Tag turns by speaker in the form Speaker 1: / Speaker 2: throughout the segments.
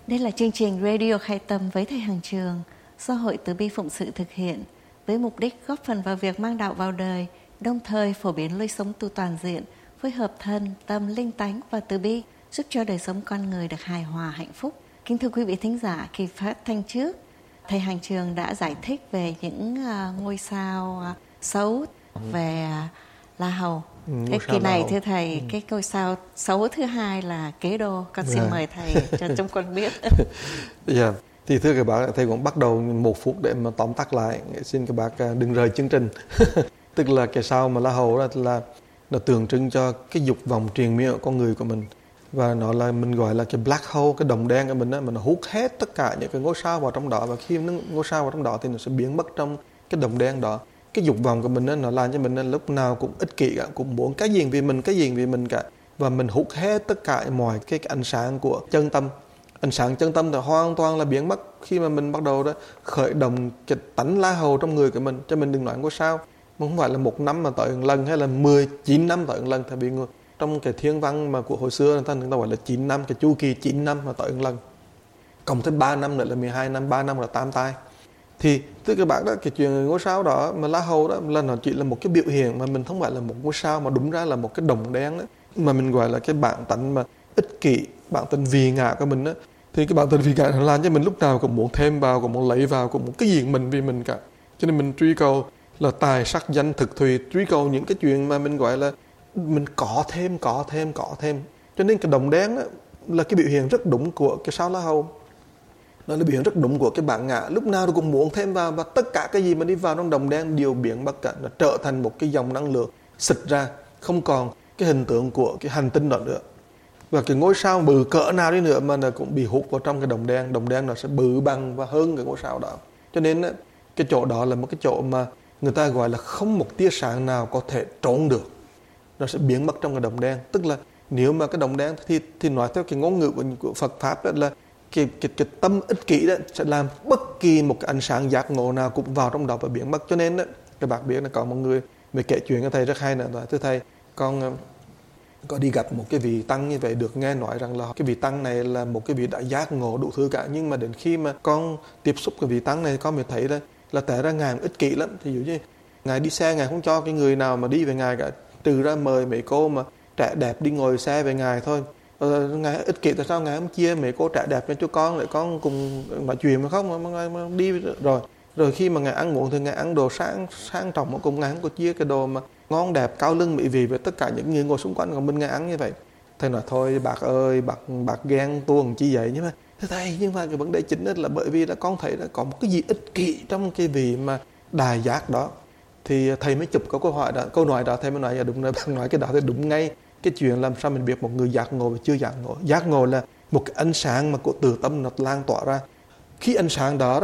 Speaker 1: Đây là chương trình Radio Khai Tâm với thầy Hằng Trường do Hội Từ Bi Phụng Sự thực hiện với mục đích góp phần vào việc mang đạo vào đời, đồng thời phổ biến lối sống tu toàn diện, phối hợp thân, tâm, linh tánh và từ bi, giúp cho đời sống con người được hài hòa, hạnh phúc. Kính thưa quý vị thính giả, kỳ phát thanh trước, thầy Hằng Trường đã giải thích về những ngôi sao xấu về La Hầu. Cái kỳ này thưa thầy, cái ngôi sao xấu thứ hai là Kế Đô. Con xin mời thầy cho chúng con biết.
Speaker 2: Dạ. Thì thưa các bạn, thầy cũng bắt đầu 1 phút để mà tóm tắt lại. Xin các bạn đừng rời chương trình. Tức là cái sao mà La Hầu đó là nó tượng trưng cho cái dục vọng triền miên ở con người của mình. Và nó là mình gọi là cái black hole, cái đồng đen của mình đó, mà nó hút hết tất cả những cái ngôi sao vào trong đó. Và khi ngôi sao vào trong đó thì nó sẽ biến mất trong cái đồng đen đó. Cái dục vọng của mình đó, nó làm cho mình lúc nào cũng ích kỷ cả, cũng muốn cái gì vì mình cả. Và mình hút hết tất cả mọi cái ánh sáng của chân tâm. Ánh sáng chân tâm thì hoàn toàn là biến mất khi mà mình bắt đầu đó khởi động cái tánh La Hầu trong người của mình. Cho mình đừng nói ngôi sao, mà không phải là 1 năm mà tới một lần hay là 19 năm tới một lần. Tại vì trong cái thiên văn mà của hồi xưa người ta gọi là 9 năm, cái chu kỳ 9 năm mà tới một lần. Cộng thêm 3 năm nữa là 12 năm, 3 năm là 8 tai. Thì thưa các bạn đó, cái chuyện ngôi sao đó mà La Hầu đó là nó chỉ là một cái biểu hiện, mà mình không phải là một ngôi sao, mà đúng ra là một cái đồng đen đó, mà mình gọi là cái bản tánh mà ích kỷ, bản tánh vì ngã của mình đó. Thì cái bản tánh vì ngã nó làm cho mình lúc nào cũng muốn thêm vào, cũng muốn lấy vào, cũng muốn cái gì mình vì mình cả. Cho nên mình truy cầu là tài sắc danh thực thùy, truy cầu những cái chuyện mà mình gọi là mình có thêm. Cho nên cái đồng đen đó là cái biểu hiện rất đúng của cái sao La Hầu. Nó là biểu hiện rất đúng của cái bản ngã, lúc nào nó cũng muốn thêm vào, và tất cả cái gì mà đi vào trong đồng đen đều biến mất cả, nó trở thành một cái dòng năng lượng xịt ra, không còn cái hình tượng của cái hành tinh đó nữa. Và cái ngôi sao bự cỡ nào đi nữa mà nó cũng bị hút vào trong cái đồng đen nó sẽ bự bằng và hơn cái ngôi sao đó. Cho nên cái chỗ đó là một cái chỗ mà người ta gọi là không một tia sáng nào có thể trốn được, nó sẽ biến mất trong cái đồng đen. Tức là nếu mà cái đồng đen thì nói theo cái ngôn ngữ của Phật Pháp đó là cái tâm ích kỷ đó sẽ làm bất kỳ một cái ánh sáng giác ngộ nào cũng vào trong đó và biến mất. Cho nên đó, các bạn biết là có một người mới kể chuyện cho thầy rất hay nữa. Thưa thầy, con có đi gặp một cái vị tăng như vậy, được nghe nói rằng là cái vị tăng này là một cái vị đã giác ngộ đủ thứ cả. Nhưng mà đến khi mà con tiếp xúc cái vị tăng này, con mới thấy là tại ra ngài ích kỷ lắm. Thì dụ như ngài đi xe, ngài không cho cái người nào mà đi về ngài cả, trừ ra mời mấy cô mà trẻ đẹp đi ngồi xe về ngài thôi. Ngài ích kỷ tại sao ngài không chia mấy cô trẻ đẹp cho con, để con cùng nói chuyện mà không, mà ngài đi rồi khi mà ngài ăn uống thì ngài ăn đồ sang trọng, mà cùng ngài không có chia cái đồ mà ngon đẹp cao lưng mỹ vị với tất cả những người ngồi xung quanh, còn bên ngài ăn như vậy. Thầy nói thôi bác ơi, bác ghen tuông chi vậy. Nhưng mà thầy, nhưng mà cái vấn đề chính là bởi vì là con thấy là có một cái gì ích kỷ trong cái vị mà đài giác đó. Thì thầy mới chụp câu nói đó thầy mới nói là đúng rồi, bạn nói cái đó thì đúng ngay. Cái chuyện làm sao mình biết một người giác ngộ và chưa giác ngộ. Giác ngộ là một cái ánh sáng mà của từ tâm nó lan tỏa ra. Khi ánh sáng đó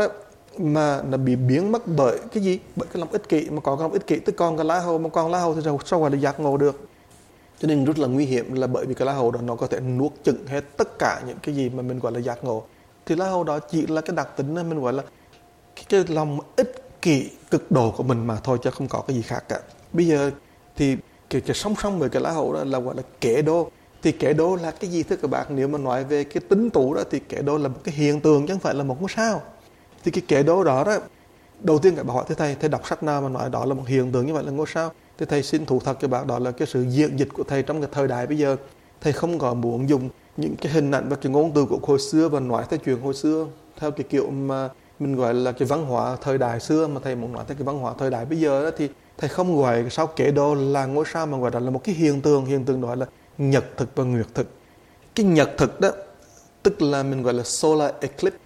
Speaker 2: mà nó bị biến mất bởi cái gì? Bởi cái lòng ích kỷ. Mà có cái lòng ích kỷ tức còn cái lá hầu, mà còn lá hầu thì sao gọi là giác ngộ được? Cho nên rất là nguy hiểm, là bởi vì cái lá hầu đó nó có thể nuốt chửng hết tất cả những cái gì mà mình gọi là giác ngộ. Thì lá hầu đó chỉ là cái đặc tính mình gọi là cái lòng ích kỷ cực độ của mình mà thôi, chứ không có cái gì khác cả. Bây giờ thì cái song song với cái lá hầu đó là gọi là Kế Đô. Thì Kế Đô là cái gì thưa các bạn? Nếu mà nói về cái tính tụ đó thì Kế Đô là một cái hiện tượng chứ không phải là một ngôi sao. Thì cái Kế Đô đó đầu tiên các bạn hỏi thầy đọc sách nào mà nói đó là một hiện tượng như vậy là ngôi sao? Thì thầy xin thú thật các bạn, đó là cái sự diễn dịch của thầy trong cái thời đại bây giờ. Thầy không có muốn dùng những cái hình ảnh và cái ngôn từ của hồi xưa và nói theo chuyện hồi xưa theo cái kiểu mà mình gọi là cái văn hóa thời đại xưa, mà thầy muốn nói theo cái văn hóa thời đại bây giờ đó, thì thầy không gọi sao Kế Đô là ngôi sao, mà gọi là một cái hiện tượng đó là nhật thực và nguyệt thực. Cái nhật thực đó tức là mình gọi là solar eclipse,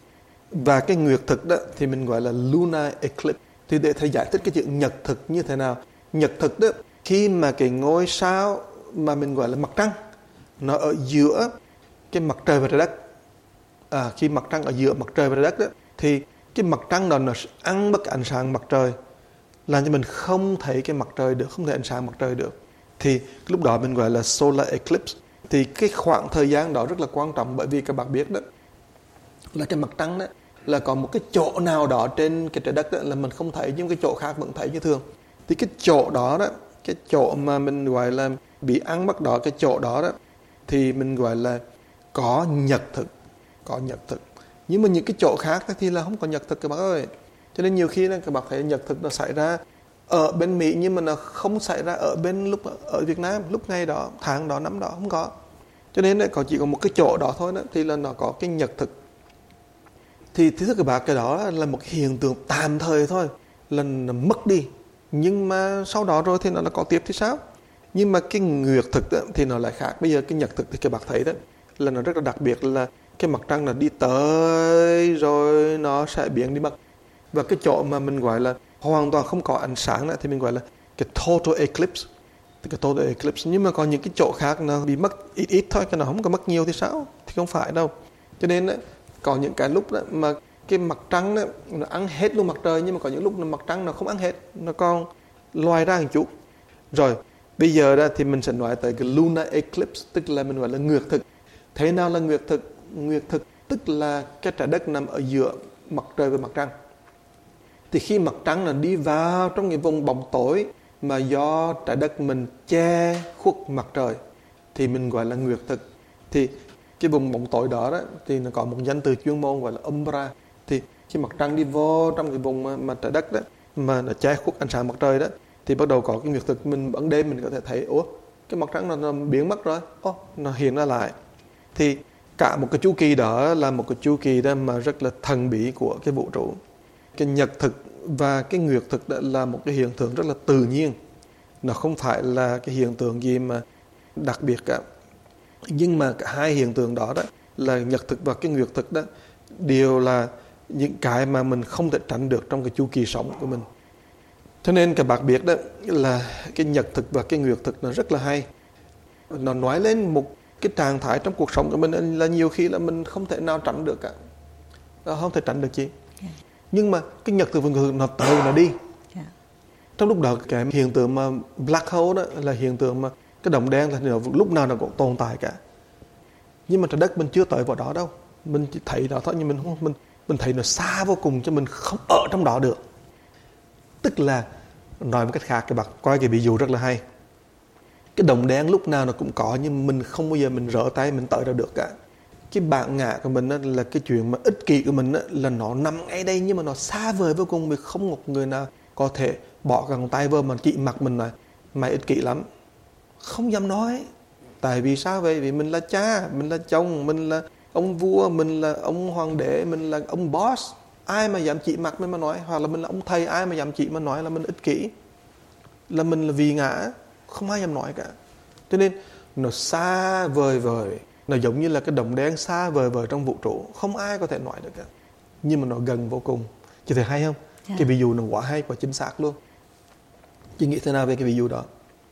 Speaker 2: và cái nguyệt thực đó thì mình gọi là lunar eclipse. Thì để thầy giải thích cái chuyện nhật thực như thế nào. Nhật thực đó, khi mà cái ngôi sao mà mình gọi là mặt trăng nó ở giữa cái mặt trời và trái đất, khi mặt trăng ở giữa mặt trời và trái đất đó, thì cái mặt trăng đó nó ăn bất ánh sáng mặt trời, làm cho mình không thấy cái mặt trời được, không thấy ánh sáng mặt trời được. Thì lúc đó mình gọi là solar eclipse. Thì cái khoảng thời gian đó rất là quan trọng, bởi vì các bạn biết đó là cái mặt trăng đó là có một cái chỗ nào đó trên cái trái đất đó là mình không thấy, nhưng cái chỗ khác vẫn thấy như thường. Thì cái chỗ đó cái chỗ mà mình gọi là bị ăn mất đó, cái chỗ đó thì mình gọi là có nhật thực. có nhật thực. Nhưng mà những cái chỗ khác thì là không có nhật thực các bác ơi. Cho nên nhiều khi các bác thấy nhật thực nó xảy ra ở bên Mỹ nhưng mà nó không xảy ra ở Việt Nam lúc ngày đó, tháng đó, năm đó không có. Cho nên chỉ có một cái chỗ đó thôi đó, thì là nó có cái nhật thực. Thì thưa các bác, cái đó là một hiện tượng tạm thời thôi, là nó mất đi. Nhưng mà sau đó rồi thì nó là có tiếp thì sao? Nhưng mà cái nguyệt thực đó, thì nó lại khác. Bây giờ cái nhật thực thì các bác thấy đó là nó rất là đặc biệt, là cái mặt trăng là đi tới rồi nó sẽ biến đi mất. Và cái chỗ mà mình gọi là hoàn toàn không có ánh sáng đó, thì mình gọi là cái total eclipse. Cái total eclipse. Nhưng mà còn những cái chỗ khác nó bị mất ít thôi, cái nó không có mất nhiều thì sao? Thì không phải đâu. Cho nên đó, có những cái lúc đó mà cái mặt trăng đó, nó ăn hết luôn mặt trời, nhưng mà có những lúc mặt trăng nó không ăn hết, nó còn loài ra một chút. Rồi bây giờ đó thì mình sẽ nói tới cái lunar eclipse, tức là mình gọi là nguyệt thực. Thế nào là nguyệt thực? Nguyệt thực tức là cái trái đất nằm ở giữa mặt trời và mặt trăng. Thì khi mặt trăng nó đi vào trong cái vùng bóng tối mà do trái đất mình che khuất mặt trời thì mình gọi là nguyệt thực. Thì cái vùng bóng tối đó thì nó có một danh từ chuyên môn gọi là umbra. Thì khi mặt trăng đi vô trong cái vùng mà trái đất đó mà nó che khuất ánh sáng mặt trời đó thì bắt đầu có cái nguyệt thực. Mình ban đêm mình có thể thấy cái mặt trăng nó biến mất rồi, nó hiện ra lại. Thì cả một cái chu kỳ đó là một cái chu kỳ đó mà rất là thần bí của cái vũ trụ. Cái nhật thực và cái nguyệt thực đó là một cái hiện tượng rất là tự nhiên, nó không phải là cái hiện tượng gì mà đặc biệt cả. Nhưng mà cả hai hiện tượng đó là nhật thực và cái nguyệt thực đó đều là những cái mà mình không thể tránh được trong cái chu kỳ sống của mình. Cho nên các bạn biết đó là cái nhật thực và cái nguyệt thực nó rất là hay. Nó nói lên một cái trạng thái trong cuộc sống của mình là nhiều khi là mình không thể nào tránh được cả, không thể tránh được gì. Nhưng mà cái nhật thực và nguyệt thực nó tới nó đi. Trong lúc đó cái hiện tượng mà black hole đó là hiện tượng mà cái đồng đen là lúc nào nó cũng tồn tại cả. Nhưng mà trái đất mình chưa tới vào đó đâu. Mình chỉ thấy đó thôi, nhưng mình thấy nó xa vô cùng cho mình không ở trong đó được. Tức là nói một cách khác, các bạn coi cái ví dụ rất là hay. Cái đồng đen lúc nào nó cũng có, nhưng mình không bao giờ mình rỡ tay mình tới ra được cả. Cái bản ngã của mình là cái chuyện mà ích kỷ của mình là nó nằm ngay đây, nhưng mà nó xa vời vô cùng. Vì không một người nào có thể bỏ cái tay vô mà chỉ mặt mình nói mày ích kỷ lắm. Không dám nói. Tại vì sao vậy? Vì mình là cha, mình là chồng, mình là ông vua, mình là ông hoàng đế, mình là ông boss. Ai mà dám chỉ mặt mình mà nói, hoặc là mình là ông thầy, ai mà dám chỉ mà nói là mình ích kỷ, là mình là vì ngã, không ai dám nói cả. Cho nên nó xa vời vời, nó giống như là cái đồng đen xa vời vời trong vũ trụ, không ai có thể nói được cả. Nhưng mà nó gần vô cùng. Chị thấy hay không? Cái ví dụ nó quá hay, quá chính xác luôn. Chị nghĩ thế nào về cái ví dụ đó?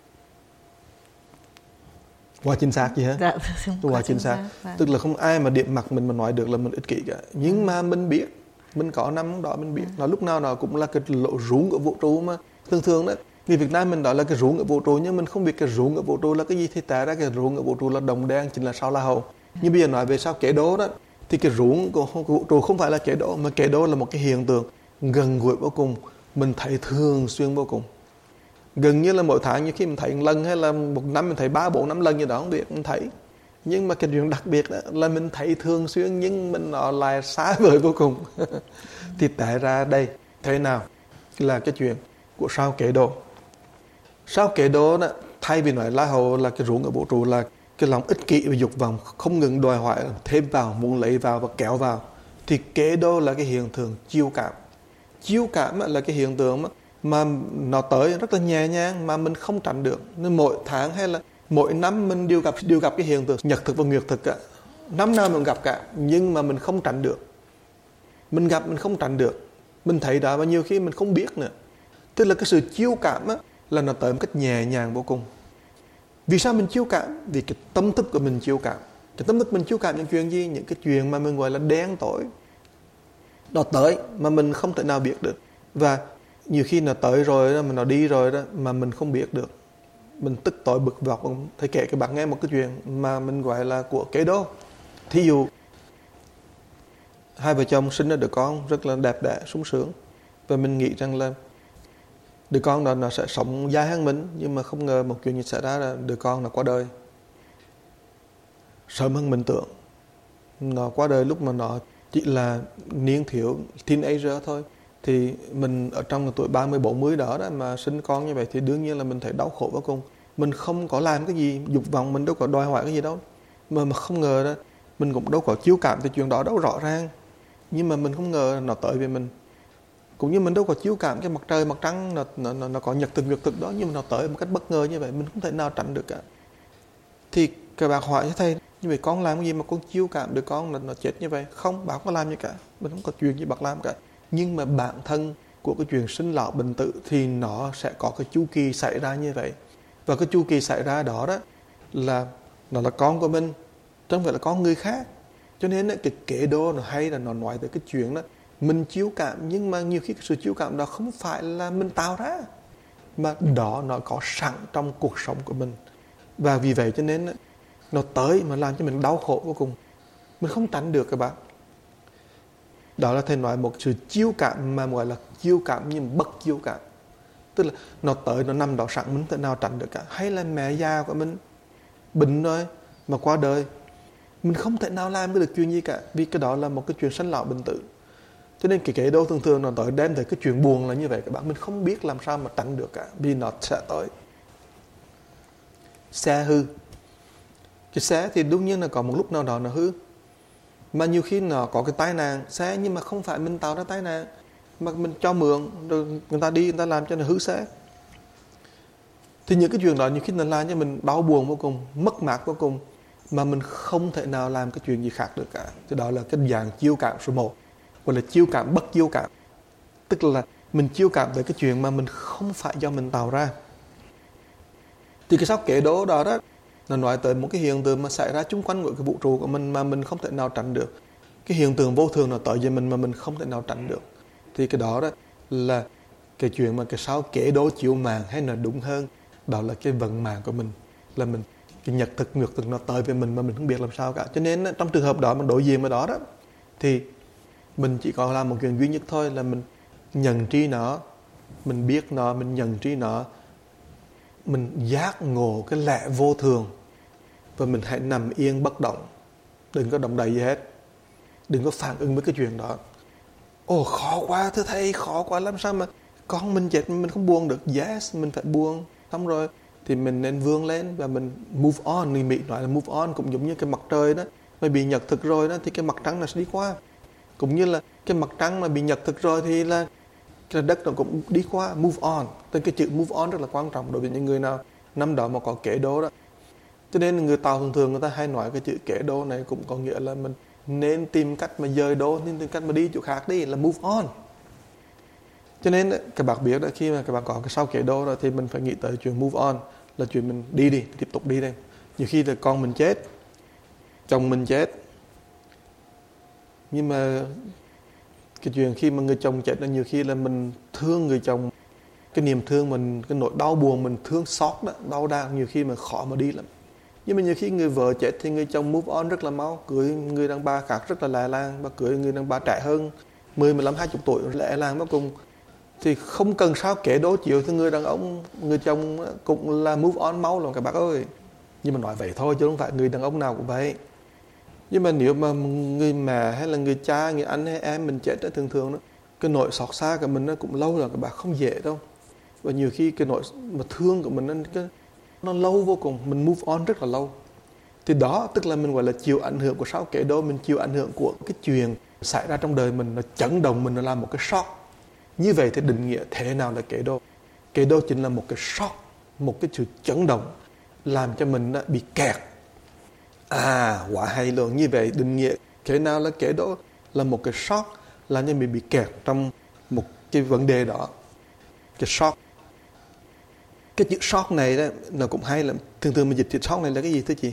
Speaker 2: Quá chính xác gì hả?
Speaker 1: Dạ,
Speaker 2: quá chính xác. Tức là không ai mà điểm mặt mình mà nói được là mình ích kỷ cả. Nhưng mà mình biết, mình có năm đó mình biết. Nó lúc nào nó cũng là cái lỗ ruộng của vũ trụ mà. Thường đó, người Việt Nam mình nói là cái ruộng ở vũ trụ, nhưng mình không biết cái ruộng ở vũ trụ là cái gì. Thì tại ra cái ruộng ở vũ trụ là đồng đen, chính là sao La Hầu. Nhưng bây giờ nói về sao kẻ đố đó, thì cái ruộng của vũ trụ không phải là kẻ đố, mà kẻ đố là một cái hiện tượng gần gũi vô cùng, mình thấy thường xuyên vô cùng. Gần như là mỗi tháng, như khi mình thấy một lần, hay là một năm mình thấy 3-4 năm lần gì đó không biết, mình thấy. Nhưng mà cái chuyện đặc biệt đó là mình thấy thường xuyên, nhưng mình nó lại xa vời vô cùng. Thì tại ra đây thế nào là cái chuyện của sao kẻ đồ. Sao kẻ đồ đó, thay vì nói La Hầu là cái ruộng ở vũ trụ, là cái lòng ích kỷ và dục vọng không ngừng đòi hỏi thêm vào, muốn lấy vào và kéo vào, thì kẻ đồ là cái hiện tượng chiêu cảm. Chiêu cảm là cái hiện tượng mà nó tới rất là nhẹ nhàng mà mình không tránh được. Nên mỗi tháng hay là mỗi năm mình đều gặp cái hiện tượng nhật thực và nguyệt thực cả. Năm nào mình gặp cả, nhưng mà mình không tránh được. Mình gặp mình không tránh được. Mình thấy đó và nhiều khi mình không biết nữa. Tức là cái sự chiêu cảm là nó tới một cách nhẹ nhàng vô cùng. Vì sao mình chiêu cảm? Vì cái tâm thức của mình chiêu cảm. Cái tâm thức mình chiêu cảm những chuyện gì? Những cái chuyện mà mình gọi là đen tối. Nó tới mà mình không thể nào biết được. Và nhiều khi nó tới rồi đó, mà nó đi rồi đó, mà mình không biết được. Mình tức tối bực vọc. Thầy kể các bạn nghe một cái chuyện mà mình gọi là của kế đô. Thí dụ hai vợ chồng sinh ra đứa con rất là đẹp đẽ, sung sướng, và mình nghĩ rằng là đứa con đó nó sẽ sống dài hơn mình. Nhưng mà không ngờ một chuyện như xảy ra là đứa con nó qua đời sớm hơn mình tưởng. Nó qua đời lúc mà nó chỉ là niên thiếu teenager thôi. Thì mình ở trong tuổi 30, 40 đó mà sinh con như vậy thì đương nhiên là mình thấy đau khổ vô cùng. Mình không có làm cái gì dục vọng, mình đâu có đòi hỏi cái gì đâu. Mà không ngờ đó, mình cũng đâu có chiếu cảm từ chuyện đó đâu rõ ràng. Nhưng mà mình không ngờ nó tới về mình. Cũng như mình đâu có chiếu cảm cái mặt trời, mặt trăng nó có nhật thực đó, nhưng mà nó tới một cách bất ngờ như vậy, mình không thể nào tránh được cả. Thì các bạn hỏi cho thầy, như vậy con làm cái gì mà con chiếu cảm được con nó chết như vậy? Không, bạn không có làm gì cả, mình không có chuyện gì bạn làm cả. Nhưng mà bản thân của cái chuyện sinh lão bệnh tử thì nó sẽ có cái chu kỳ xảy ra như vậy. Và cái chu kỳ xảy ra đó là nó là con của mình, chứ không phải là con người khác. Cho nên cái kệ đô nó hay là nó nói tới cái chuyện đó, mình chiếu cảm, nhưng mà nhiều khi cái sự chiếu cảm đó không phải là mình tạo ra, mà đó nó có sẵn trong cuộc sống của mình. Và vì vậy cho nên nó tới mà làm cho mình đau khổ vô cùng. Mình không tránh được các bạn. Đó là thầy nói một sự chiếu cảm mà gọi là chiếu cảm nhưng bất chiếu cảm. Tức là nó tới, nó nằm đó sẵn, mình không thể nào tránh được cả. Hay là mẹ già của mình bệnh rồi mà qua đời, mình không thể nào làm được chuyện gì cả, vì cái đó là một cái chuyện sanh lão bệnh tử. Cho nên cái kệ đô thường nó tới đem tới cái chuyện buồn là như vậy các bạn. Mình không biết làm sao mà tránh được cả, vì nó sẽ tới. Xe hư. Cái xe thì đương nhiên là có một lúc nào đó nó hư. Mà nhiều khi nó có cái tai nạn xe, nhưng mà không phải mình tạo ra tai nạn, mà mình cho mượn, rồi người ta đi, người ta làm cho nó hư xe. Thì những cái chuyện đó nhiều khi nó làm cho mình đau buồn vô cùng, mất mát vô cùng, mà mình không thể nào làm cái chuyện gì khác được cả. Thì đó là cái dạng chiêu cảm số 1, gọi là chiêu cảm bất chiêu cảm. Tức là mình chiêu cảm về cái chuyện mà mình không phải do mình tạo ra. Thì cái sóc kệ đố đó nó nói tới một cái hiện tượng mà xảy ra chung quanh của cái vũ trụ của mình mà mình không thể nào tránh được. Cái hiện tượng vô thường nó tới với mình mà mình không thể nào tránh được. Thì cái đó là cái chuyện mà cái sao kệ đố chịu màng, hay là đúng hơn, đó là cái vận mạng của mình. Là mình, cái nhật thực, nguyệt thực nó tới với mình mà mình không biết làm sao cả. Cho nên trong trường hợp đó, mình đối diện với đó thì mình chỉ có làm một chuyện duy nhất thôi, là mình nhận tri nó, mình biết nó, mình nhận tri nó, mình giác ngộ cái lẽ vô thường, và mình hãy nằm yên bất động, đừng có động đậy gì hết, đừng có phản ứng với cái chuyện đó. Ồ, khó quá thưa thầy, khó quá, làm sao mà con mình chết mình không buồn được? Yes, mình phải buồn. Xong rồi thì mình nên vươn lên và mình move on. Người Mỹ nói là move on cũng giống như cái mặt trời đó, mà bị nhật thực rồi đó thì cái mặt trăng nó sẽ đi qua. Cũng như là cái mặt trăng mà bị nhật thực rồi thì là cái đất nó cũng đi qua, move on. Nên cái chữ move on rất là quan trọng đối với những người nào năm đó mà có kệ đô đó. Cho nên người Tàu thường người ta hay nói cái chữ kệ đô này cũng có nghĩa là mình nên tìm cách mà dời đô, nên tìm cách mà đi chỗ khác đi, là move on. Cho nên các bạn biết đó, khi mà các bạn có cái sau kệ đô rồi thì mình phải nghĩ tới chuyện move on, là chuyện mình đi, tiếp tục đi đây. Nhiều khi là con mình chết, chồng mình chết, nhưng mà cái chuyện khi mà người chồng chết là nhiều khi là mình thương người chồng, cái niềm thương mình, cái nỗi đau buồn mình thương xót đó, đau đớn nhiều khi mà khó mà đi lắm. Nhưng mà nhiều khi người vợ chết thì người chồng move on rất là mau, cưới người đàn bà khác rất là lẹ làng, và cưới người đàn bà trẻ hơn 10, 15, 20 tuổi lẹ làng vô cùng. Thì không cần sao kể đố chịu thì người đàn ông, người chồng cũng là move on mau lắm các bác ơi. Nhưng mà nói vậy thôi chứ không phải người đàn ông nào cũng vậy. Nhưng mà nếu mà người mẹ hay là người cha, người anh hay em mình chết thường thường đó, cái nỗi xót xa của mình nó cũng lâu rồi các bạn, không dễ đâu. Và nhiều khi cái nỗi mà thương của mình nó lâu vô cùng, mình move on rất là lâu. Thì đó tức là mình gọi là chịu ảnh hưởng của sao kể đô, mình chịu ảnh hưởng của cái chuyện xảy ra trong đời mình, nó chấn động mình, nó làm một cái shock. Như vậy thì định nghĩa thế nào là kể đô? Kể đô chính là một cái shock, một cái sự chấn động làm cho mình bị kẹt. Quá hay luôn. Như vậy định nghĩa thế nào là kể đô? Là một cái shock làm cho mình bị kẹt trong một cái vấn đề đó. Cái shock. Cái chữ shock này đó, nó cũng hay lắm. Thường mình dịch chữ shock này là cái gì thưa chị?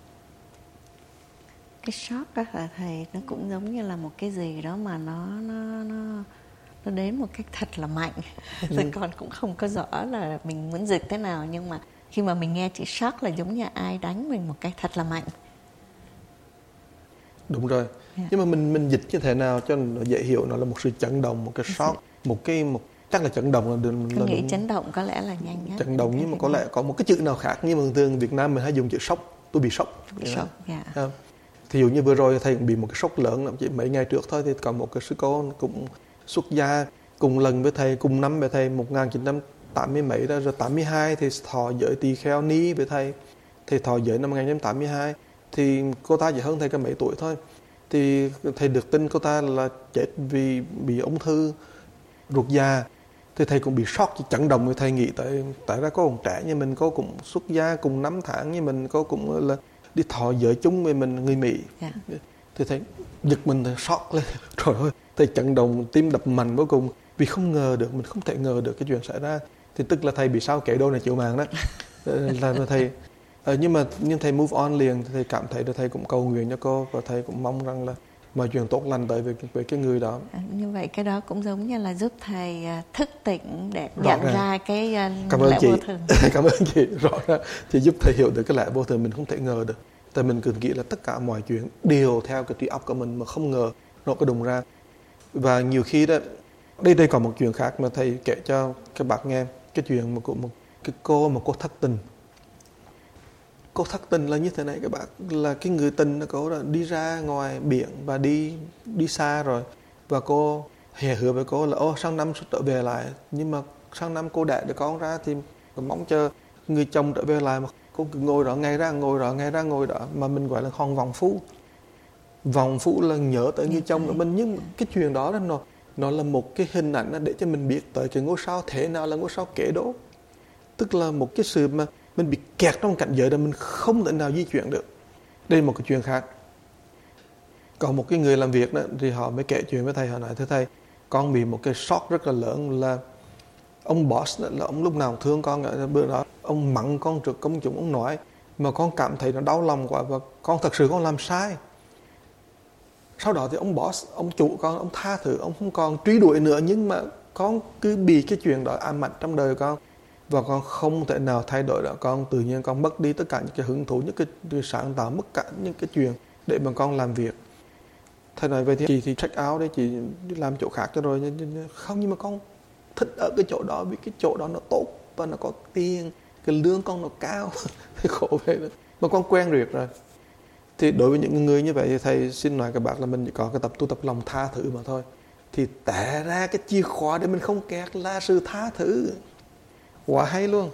Speaker 1: Cái shock đó là thầy, nó cũng giống như là một cái gì đó mà nó đến một cách thật là mạnh. Rồi con cũng không có rõ là mình muốn dịch thế nào, nhưng mà khi mà mình nghe chữ shock là giống như ai đánh mình một cách thật là mạnh.
Speaker 2: Đúng rồi. Nhưng mà mình dịch như thế nào cho nó dễ hiểu? Nó là một sự chấn động, một cái shock, chắc là chấn động là
Speaker 1: Tôi nghĩ chấn động có lẽ là nhanh nhất.
Speaker 2: Chấn động, nhưng mà có lẽ có một cái chữ nào khác. Nhưng mà thường Việt Nam mình hay dùng chữ sốc. Tôi bị sốc.
Speaker 1: Sốc,
Speaker 2: Thí dụ như vừa rồi thầy cũng bị một cái sốc lớn lắm, chỉ mấy ngày trước thôi thì có một cái sư cô cũng xuất gia cùng lần với thầy, cùng năm với thầy 1980 mấy đó, rồi 82 thì thọ giới tỳ kheo ni với thầy. Thầy thọ giới năm 1982 thì cô ta chỉ hơn thầy cả mấy tuổi thôi. Thì thầy được tin cô ta là chết vì bị ung thư ruột già. Thì thầy cũng bị sốc, chấn động. Với thầy nghĩ tại ra có ông trẻ như mình, cô cũng xuất gia cùng 5 tháng như mình, cô cũng là đi thọ giới chung với mình, người Mỹ. Thì thầy giật mình, thầy sốc lên. Trời ơi, thầy chấn động, tim đập mạnh vô cùng. Vì không ngờ được, mình không thể ngờ được cái chuyện xảy ra. Thì tức là thầy bị sao kể đô này chịu màng đó. Là thầy nhưng thầy move on liền. Thầy cảm thấy là thầy cũng cầu nguyện cho cô, và thầy cũng mong rằng là mọi chuyện tốt lành tới với cái người đó.
Speaker 1: Như vậy cái đó cũng giống như là giúp thầy thức tỉnh để nhận ra cái lẽ vô thường.
Speaker 2: Cảm ơn chị. Rõ ràng chị giúp thầy hiểu được cái lẽ vô thường mình không thể ngờ được. Tại mình cứ nghĩ là tất cả mọi chuyện đều theo cái trí óc của mình, mà không ngờ nó có đùng ra. Và nhiều khi đó, đây còn một chuyện khác mà thầy kể cho các bạn nghe. Cái chuyện của một cái cô thất tình. Cô thất tình là như thế này các bạn, là cái người tình của cô đã đi ra ngoài biển và đi xa rồi, và cô hẹn hứa với cô là sang năm sẽ trở về lại, nhưng mà sang năm cô đẻ được con ra thì mong chờ người chồng trở về lại, mà cô cứ ngồi đó ngày ra ngồi đó mà mình gọi là hòn vòng phú là nhớ tới người chồng của mình. Nhưng cái chuyện đó nó là một cái hình ảnh để cho mình biết tới cái ngôi sao thế nào là ngôi sao kẻ đố, tức là một cái sự mà mình bị kẹt trong cảnh giới đó, mình không thể nào di chuyển được. Đây là một cái chuyện khác. Còn một cái người làm việc đó thì họ mới kể chuyện với thầy, họ nói: thưa thầy, con bị một cái sốc rất là lớn, là ông boss đó, là ông lúc nào thương con. Bữa đó ông mắng con trước công chúng, ông nói mà con cảm thấy nó đau lòng quá, và con thật sự con làm sai. Sau đó thì ông boss, ông chủ con, ông tha thứ, ông không còn truy đuổi nữa, nhưng mà con cứ bị cái chuyện đó ám ảnh trong đời con, và con không thể nào thay đổi được. Con tự nhiên con mất đi tất cả những cái hứng thú, những cái sáng tạo, mất cả những cái chuyện để mà con làm việc. Thầy nói vậy thì chị thì check out đấy, chị đi làm chỗ khác cho rồi. Không, nhưng mà con thích ở cái chỗ đó vì cái chỗ đó nó tốt và nó có tiền, cái lương con nó cao. Thì khổ vậy đó, mà con quen việc rồi. Thì đối với những người như vậy thì thầy xin nói các bạn là mình chỉ có cái tu tập lòng tha thứ mà thôi. Thì tẻ ra cái chìa khóa để mình không kẹt là sự tha thứ. Quá hay luôn.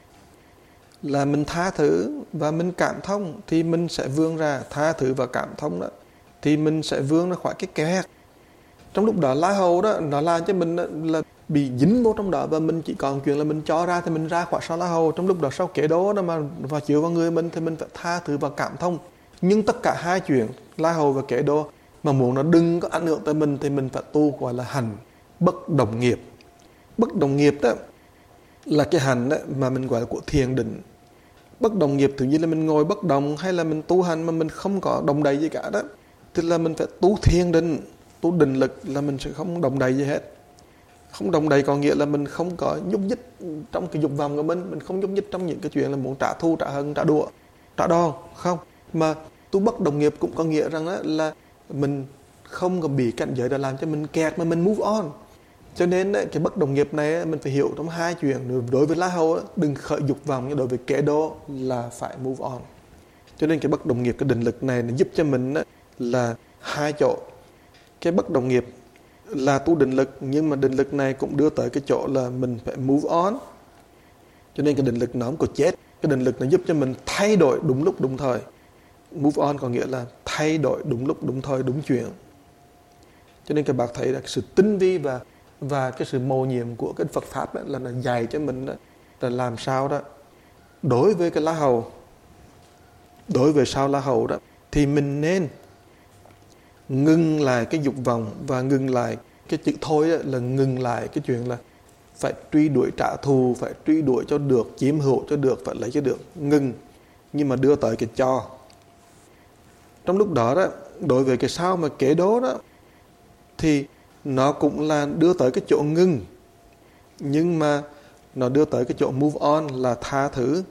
Speaker 2: Là mình tha thứ và mình cảm thông thì mình sẽ vươn ra. Tha thứ và cảm thông đó thì mình sẽ vươn ra khỏi cái kẹt. Trong lúc đó lá hầu đó nó làm cho mình là bị dính vô trong đó, và mình chỉ còn chuyện là mình cho ra thì mình ra khỏi sau lá hầu. Trong lúc đó sau kẻ đó mà và chịu vào người mình thì mình phải tha thứ và cảm thông. Nhưng tất cả hai chuyện lá hầu và kẻ đó mà muốn nó đừng có ảnh hưởng tới mình thì mình phải tu gọi là hành bất đồng nghiệp. Bất đồng nghiệp đó là cái hành đó mà mình gọi là của thiền định. Bất đồng nghiệp tự nhiên là mình ngồi bất đồng, hay là mình tu hành mà mình không có đồng đầy gì cả đó, thì là mình phải tu thiền định. Tu định lực là mình sẽ không đồng đầy gì hết. Không đồng đầy có nghĩa là mình không có nhúc nhích trong cái dục vọng của mình không nhúc nhích trong những cái chuyện là muốn trả thù, trả hận, trả đũa, trả đòn, không. Mà tu bất đồng nghiệp cũng có nghĩa rằng là mình không có bị cảnh giới đó làm cho mình kẹt, mà mình move on. Cho nên cái bất đồng nghiệp này mình phải hiểu trong hai chuyện. Đối với lá hầu đừng khởi dục vọng, nhưng đối với kẻ đô là phải move on. Cho nên cái bất đồng nghiệp, cái định lực này nó giúp cho mình là hai chỗ. Cái bất đồng nghiệp là tu định lực, nhưng mà định lực này cũng đưa tới cái chỗ là mình phải move on. Cho nên cái định lực nó không có chết. Cái định lực nó giúp cho mình thay đổi đúng lúc đúng thời. Move on có nghĩa là thay đổi đúng lúc đúng thời, đúng chuyện. Cho nên các bạn thấy là cái sự tinh vi và cái sự mầu nhiệm của cái Phật Pháp là nó dạy cho mình là làm sao đó. Đối với cái lá hầu, đối với sao lá hầu đó, thì mình nên ngừng lại cái dục vọng, và ngừng lại cái chữ thôi đó, là ngừng lại cái chuyện là phải truy đuổi trả thù, phải truy đuổi cho được, chiếm hữu cho được, phải lấy cho được. Ngừng, nhưng mà đưa tới cái cho. Trong lúc đó đó, đối với cái sao mà kế đố đó, thì nó cũng là đưa tới cái chỗ ngừng, nhưng mà nó đưa tới cái chỗ move on là tha thứ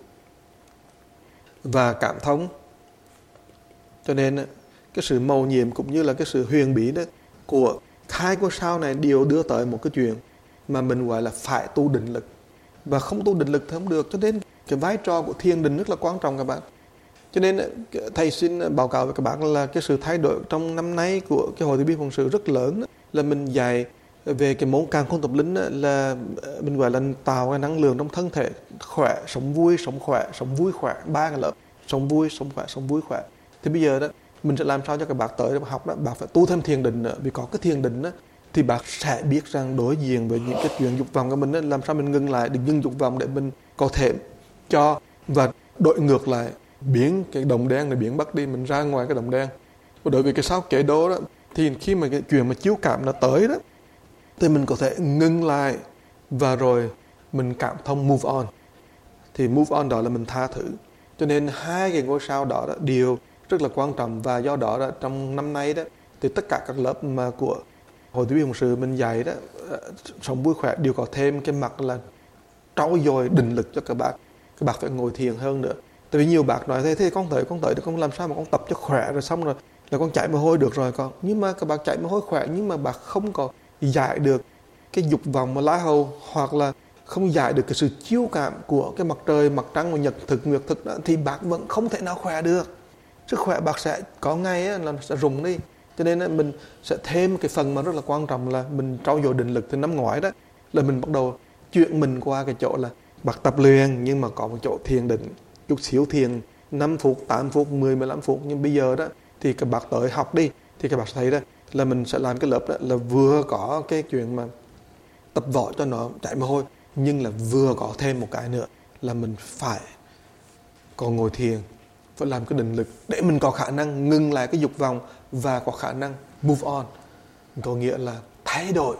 Speaker 2: và cảm thông. Cho nên cái sự mầu nhiệm cũng như là cái sự huyền bí đó của hai ngôi sao này đều đưa tới một cái chuyện mà mình gọi là phải tu định lực. Và không tu định lực thì không được. Cho nên cái vai trò của thiền định rất là quan trọng các bạn. Cho nên thầy xin báo cáo với các bạn là cái sự thay đổi trong năm nay của cái hội từ bi phụng sự rất lớn, là mình dạy về cái môn càng không tập linh là mình gọi là tạo cái năng lượng trong thân thể khỏe, sống vui, sống khỏe, sống vui khỏe, 3 cái lớp: sống vui, sống khỏe, sống vui khỏe. Thì bây giờ đó mình sẽ làm sao cho các bạn tới học đó, bạn phải tu thêm thiền định nữa, vì có cái thiền định đó thì bạn sẽ biết rằng đối diện với những cái chuyện dục vọng của mình đó, làm sao mình ngưng lại, đừng ngưng dục vọng để mình có thể cho và đổi ngược lại, biến cái đồng đen này biến mất đi, mình ra ngoài cái đồng đen. Và đối với cái sao kể đó thì khi mà cái chuyện mà chiếu cảm nó tới đó thì mình có thể ngưng lại và rồi mình cảm thông, move on. Thì move on đó là mình tha thứ. Cho nên 2 cái ngôi sao đó đều rất là quan trọng, và do đó trong năm nay đó thì tất cả các lớp mà của hội từ bi phụng sự mình dạy đó, sống vui khỏe, đều có thêm cái mặt là trau dồi định lực cho các bạn phải ngồi thiền hơn nữa. Tại vì nhiều bạn nói thế con tới thì con làm sao mà con tập cho khỏe rồi xong rồi là con chạy mồ hôi được rồi con. Nhưng mà các bạn chạy mồ hôi khỏe nhưng mà bạn không có giải được cái dục vọng mà lá hầu, hoặc là không giải được cái sự chiếu cảm của cái mặt trời, mặt trăng và nhật thực, nguyệt thực đó, thì bạn vẫn không thể nào khỏe được. Sức khỏe bạn sẽ có ngày là sẽ rụng đi. Cho nên mình sẽ thêm cái phần mà rất là quan trọng là mình trau dồi định lực. Thì năm ngoái đó là mình bắt đầu chuyển mình qua cái chỗ là bạn tập luyện nhưng mà có một chỗ thiền định, chút xíu thiền 5 phút, 8 phút, 10, 15 phút. Nhưng bây giờ đó thì các bạn tới học đi thì các bạn thấy đó là mình sẽ làm cái lớp đó là vừa có cái chuyện mà tập võ cho nó chạy mồ hôi, nhưng là vừa có thêm một cái nữa là mình phải còn ngồi thiền, phải làm cái định lực để mình có khả năng ngừng lại cái dục vọng và có khả năng move on. Có nghĩa là thay đổi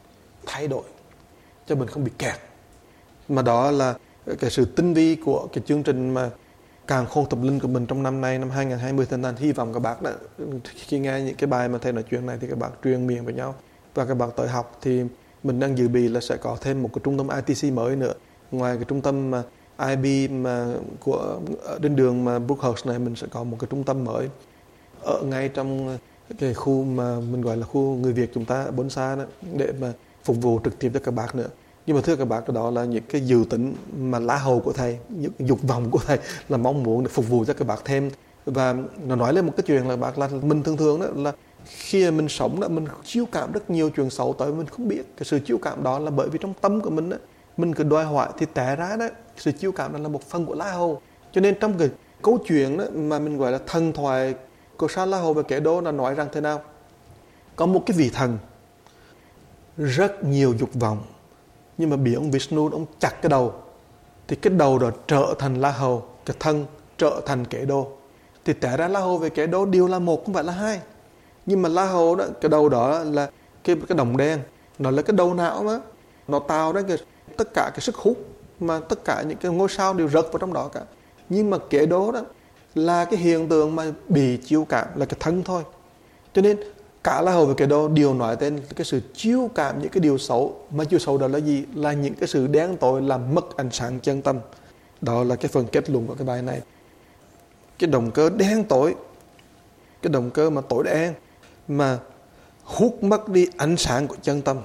Speaker 2: cho mình không bị kẹt. Mà đó là cái sự tinh vi của cái chương trình mà càng khôn tập linh của mình trong năm nay, năm 2020. Thành hy vọng các bạn đã, khi nghe những cái bài mà thầy nói chuyện này thì các bạn truyền miệng với nhau và các bạn tới học. Thì mình đang dự bị là sẽ có thêm một cái trung tâm ITC mới nữa. Ngoài cái trung tâm mà IB mà của trên đường mà Brookhurst này, mình sẽ có một cái trung tâm mới ở ngay trong cái khu mà mình gọi là khu người Việt chúng ta ở Bonsai đó, để mà phục vụ trực tiếp cho các bạn nữa. Nhưng mà thưa các bạn, đó là những cái dự tính mà lá hầu của thầy, những dục vọng của thầy là mong muốn để phục vụ cho các bạn thêm. Và nó nói lên một cái chuyện là bạn là mình thường đó là khi mình sống đó, mình chiếu cảm rất nhiều chuyện xấu tới mình không biết. Cái sự chiếu cảm đó là bởi vì trong tâm của mình đó, mình cứ đòi hỏi thì té ra đó, sự chiếu cảm đó là một phần của lá hầu. Cho nên trong cái câu chuyện đó mà mình gọi là thần thoại của sao lá hầu và kẻ đô là nói rằng thế nào? Có một cái vị thần rất nhiều dục vọng, nhưng mà bị ông Vishnu ông chặt cái đầu, thì cái đầu đó trở thành lá hầu, cái thân trở thành kẻ đô. Thì té ra lá hầu và kẻ đô đều là một, không phải là hai. Nhưng mà lá hầu đó, cái đầu đó là cái đồng đen, nó là cái đầu não đó, nó tạo ra tất cả cái sức hút mà tất cả những cái ngôi sao đều rớt vào trong đó cả. Nhưng mà kẻ đô đó là cái hiện tượng mà bị chiếu cảm, là cái thân thôi. Cho nên cả lá hầu và kẻ đô đều nói tên cái sự chiếu cảm những cái điều xấu. Mà chiếu xấu đó là gì? Là những cái sự đen tối làm mất ánh sáng chân tâm. Đó là cái phần kết luận của cái bài này. Cái động cơ đen tối, cái động cơ mà tối đen mà hút mất đi ánh sáng của chân tâm,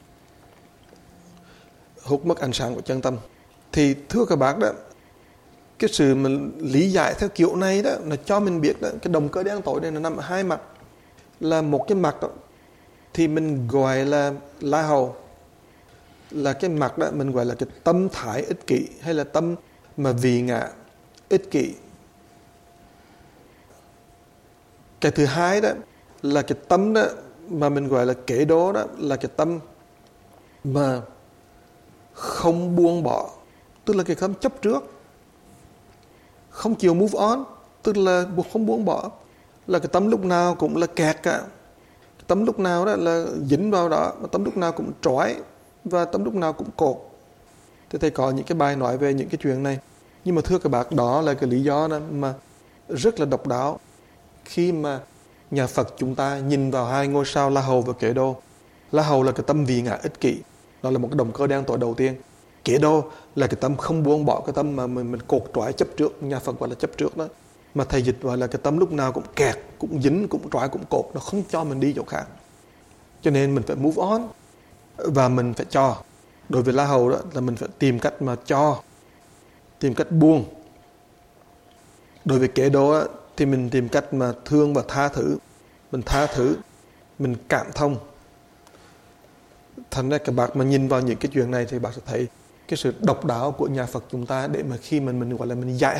Speaker 2: hút mất ánh sáng của chân tâm. Thì thưa các bác đó, cái sự mà lý giải theo kiểu này đó là cho mình biết đó, cái động cơ đen tối này nó nằm ở hai mặt. Là một cái mặt đó, thì mình gọi là lá hầu, là cái mặt đó mình gọi là cái tâm thái ích kỷ, hay là tâm mà vì ngã ích kỷ. Cái thứ hai đó là cái tâm đó mà mình gọi là kẻ đố, đó là cái tâm mà không buông bỏ, tức là cái tâm chấp trước, không chịu move on, tức là không buông bỏ, là cái tâm lúc nào cũng là kẹt cả. Cái tâm lúc nào đó là dính vào đó, tâm lúc nào cũng trói, và tâm lúc nào cũng cột. Thì thầy có những cái bài nói về những cái chuyện này. Nhưng mà thưa các bạn, đó là cái lý do đó mà rất là độc đáo khi mà nhà Phật chúng ta nhìn vào hai ngôi sao lá hầu và kẻ đô. Lá hầu là cái tâm vì ngã ích kỷ, đó là một cái động cơ đen tối đầu tiên. Kẻ đô là cái tâm không buông bỏ, cái tâm mà mình cột trói chấp trước, nhà Phật gọi là chấp trước đó. Mà thầy dịch gọi là cái tâm lúc nào cũng kẹt, cũng dính, cũng trói, cũng cột, nó không cho mình đi chỗ khác. Cho nên mình phải move on và mình phải cho. Đối với lá hầu đó là mình phải tìm cách mà cho, tìm cách buông. Đối với kệ đô á, thì mình tìm cách mà thương và tha thứ. Mình tha thứ, mình cảm thông. Thành ra các bạn mà nhìn vào những cái chuyện này thì bạn sẽ thấy cái sự độc đáo của nhà Phật chúng ta, để mà khi mình gọi là mình dạy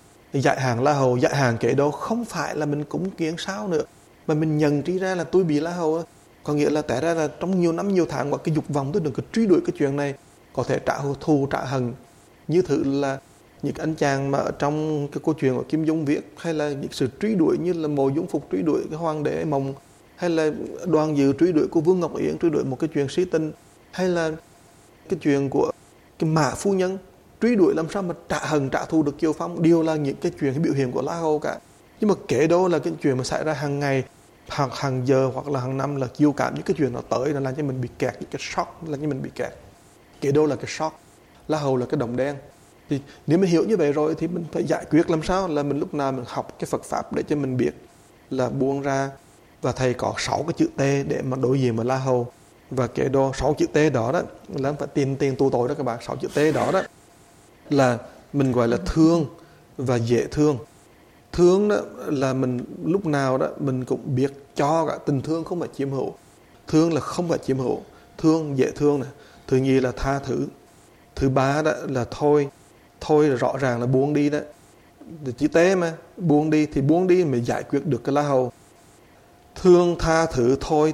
Speaker 2: hàng La Hầu, dạy hàng kệ đô, không phải là mình cúng kiến sao nữa, mà mình nhận trí ra là tôi bị La Hầu. Có nghĩa là tại ra là trong nhiều năm nhiều tháng, và cái dục vọng tôi đừng có truy đuổi cái chuyện này, có thể trả thù trả hận. Như thử là những anh chàng mà ở trong cái câu chuyện của Kim Dung viết, hay là những sự truy đuổi như là Mộ Dung Phục truy đuổi cái hoàng đế Mộng, hay là Đoàn Dự truy đuổi của Vương Ngọc Yến, truy đuổi một cái chuyện sĩ tình, hay là cái chuyện của cái Mã Phu Nhân truy đuổi làm sao mà trả hận trả thù được Kiều Phong, đều là những cái chuyện, cái biểu hiện của La Hầu cả. Nhưng mà kể đó là cái chuyện mà xảy ra hàng ngày, hàng giờ hoặc là hàng năm, là chiêu cảm những cái chuyện nó tới là làm cho mình bị kẹt, những cái shock là cho mình bị kẹt. Kể đó là cái shock, La Hầu là cái đồng đen. Thì nếu mình hiểu như vậy rồi thì mình phải giải quyết làm sao là mình lúc nào mình học cái Phật Pháp để cho mình biết là buông ra. Và thầy có 6 cái chữ T để mà đối diện với La Hầu. Và kể đó 6 chữ T đó đó là phải tiền tu tội đó các bạn. 6 chữ T đó đó là mình gọi là thương và dễ thương. Thương đó là mình lúc nào đó mình cũng biết cho cả, tình thương không phải chiếm hữu. Thương là không phải chiếm hữu. Thương, dễ thương này. Thứ nhì là tha thứ. Thứ ba đó là thôi. Thôi là rõ ràng là buông đi đó. Chữ T mà, buông đi thì buông đi mới giải quyết được cái La Hầu. Thương, tha thứ, thôi,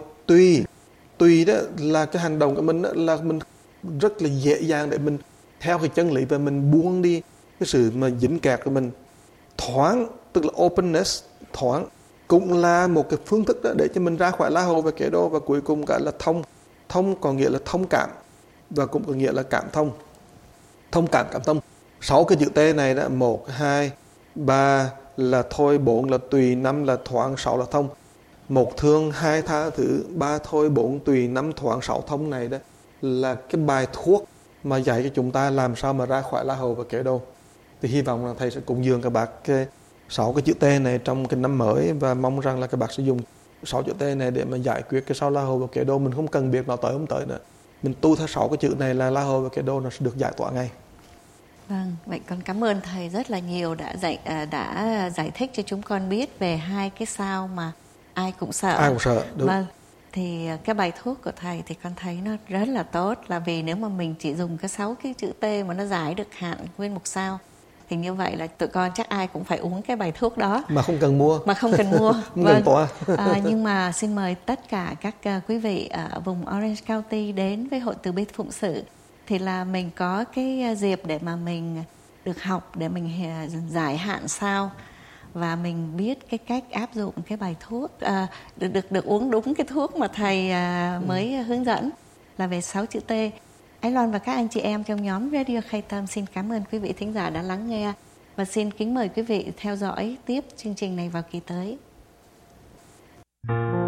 Speaker 2: tùy đó là cái hành động của mình đó, là mình rất là dễ dàng để mình theo cái chân lý và mình buông đi cái sự mà dính kẹt của mình. Thoáng, tức là openness, thoáng cũng là một cái phương thức đó để cho mình ra khỏi La Hầu và kẻ đô. Và cuối cùng cả là thông có nghĩa là thông cảm, và cũng có nghĩa là cảm thông. Thông cảm, cảm thông. 6 cái chữ T này đó, 1, 2, 3 là thôi, 4 là tùy, 5 là thoáng, 6 là thông. 1 thương, 2 tha thứ, 3 thôi, 4 tùy, 5 thoáng, 6 thông này đó là cái bài thuốc mà dạy cho chúng ta làm sao mà ra khỏi La Hầu và kẻ đô. Thì hy vọng là thầy sẽ cùng dường các bạn cái 6 cái chữ T này trong cái năm mới, và mong rằng là các bạn sẽ dùng 6 chữ T này để mà giải quyết cái sao La Hầu và kẻ đô. Mình không cần biết nó tới không tới nữa, mình tu theo 6 cái chữ này là La Hầu và kẻ đô nó sẽ được giải tỏa ngay.
Speaker 1: Vâng, vậy con cảm ơn thầy rất là nhiều đã giải thích cho chúng con biết về hai cái sao mà ai cũng sợ.
Speaker 2: Ai cũng sợ, đúng.
Speaker 1: Vâng, thì cái bài thuốc của thầy thì con thấy nó rất là tốt, là vì nếu mà mình chỉ dùng cái 6 cái chữ T mà nó giải được hạn nguyên một sao, thì như vậy là tụi con chắc ai cũng phải uống cái bài thuốc đó.
Speaker 2: Mà không cần mua.
Speaker 1: Không cần
Speaker 2: Vâng.
Speaker 1: Tỏa. Nhưng mà xin mời tất cả các quý vị ở vùng Orange County đến với Hội Từ Bi Phụng Sự. Thì là mình có cái dịp để mà mình được học, để mình giải hạn sao, và mình biết cái cách áp dụng cái bài thuốc, được uống đúng cái thuốc mà thầy mới hướng dẫn, là về 6 chữ T. Ái Loan và các anh chị em trong nhóm Radio Khai Tâm xin cảm ơn quý vị thính giả đã lắng nghe, và xin kính mời quý vị theo dõi tiếp chương trình này vào kỳ tới.